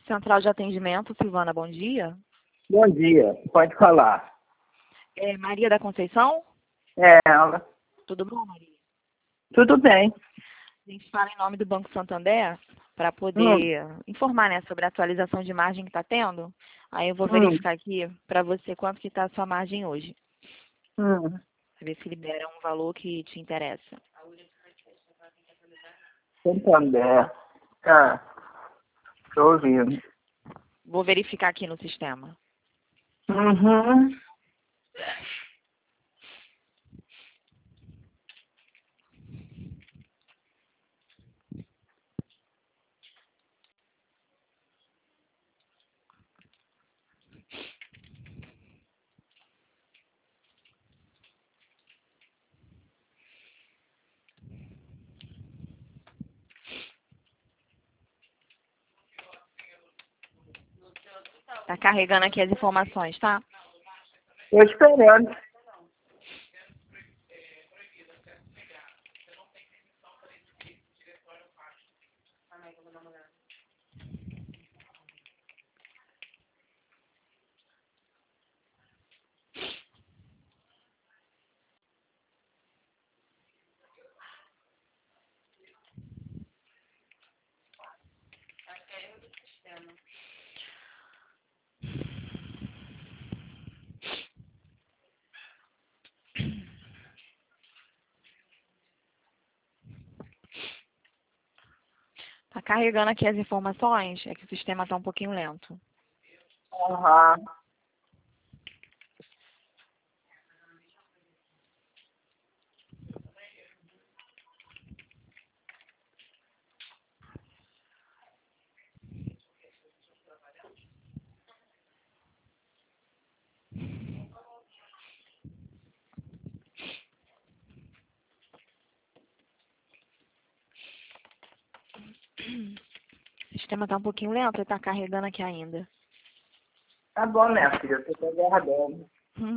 Central de Atendimento, Silvana, bom dia. Bom dia, pode falar. É Maria da Conceição? É ela. Tudo bom, Maria? Tudo bem. A gente fala em nome do Banco Santander para Hum, poder informar, né, sobre a atualização de margem que está tendo. Aí eu vou hum, verificar aqui para você quanto que está a sua margem hoje. hum. Pra ver se libera um valor que te interessa. Santander. Tá, tô ouvindo. Vou verificar aqui no sistema. Uhum. Tá carregando aqui as informações, tá? Tô esperando. Tá carregando aqui as informações, é que o sistema tá um pouquinho lento. Aham. O sistema tá um pouquinho lento, ele tá carregando aqui ainda. Tá bom, minha filha, eu tô aguardando.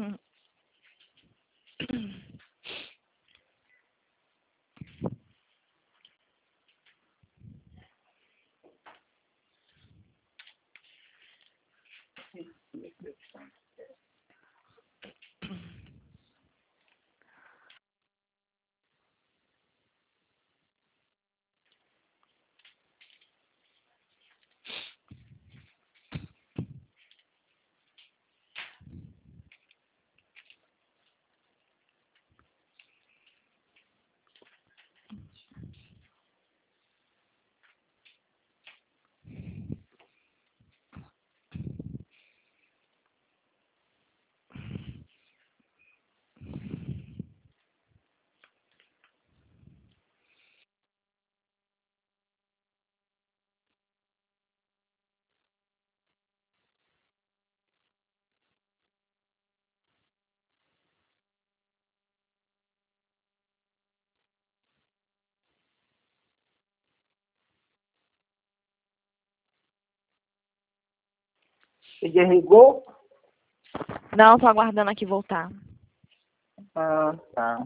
Você desligou? Não, tô aguardando aqui voltar. Ah, tá.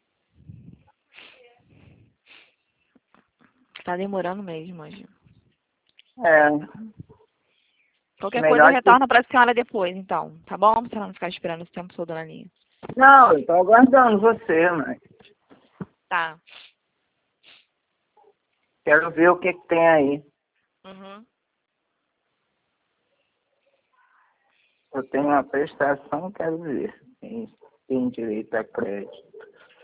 Tá demorando mesmo hoje. É, Qualquer coisa melhor que... retorna pra senhora depois, então. Tá bom? Pra senhora não ficar esperando esse tempo todo na linha. Não, eu tô aguardando você, mas Tá. quero ver o que que tem aí. Uhum. Eu tenho uma prestação, quero ver. Tem direito a crédito.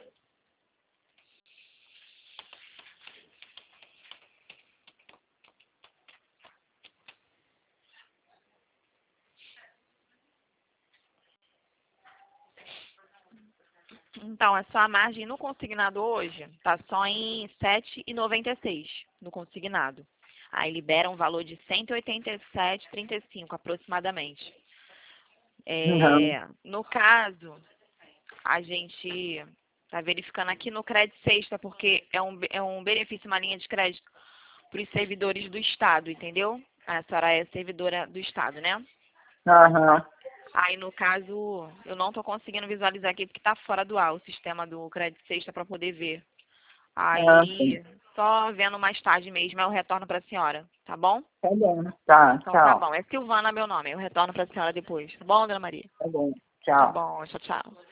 Então, a sua margem no consignado hoje está só em 7,96 no consignado. Aí libera um valor de 187,35 aproximadamente. Não. No caso, a gente está verificando aqui no crédito sexta, porque é um benefício, uma linha de crédito para os servidores do Estado, entendeu? A senhora é servidora do Estado, né? Aham. Aí, no caso, eu não estou conseguindo visualizar aqui porque está fora do ar o sistema do crédito sexta para poder ver Aí, só vendo mais tarde mesmo, eu retorno para a senhora, tá bom? Tá bom. Tá, Então tá tchau. bom. É Silvana meu nome, eu retorno para a senhora depois, tá bom, dona Maria? Tá bom. Tá Tchau. bom, tchau, tchau.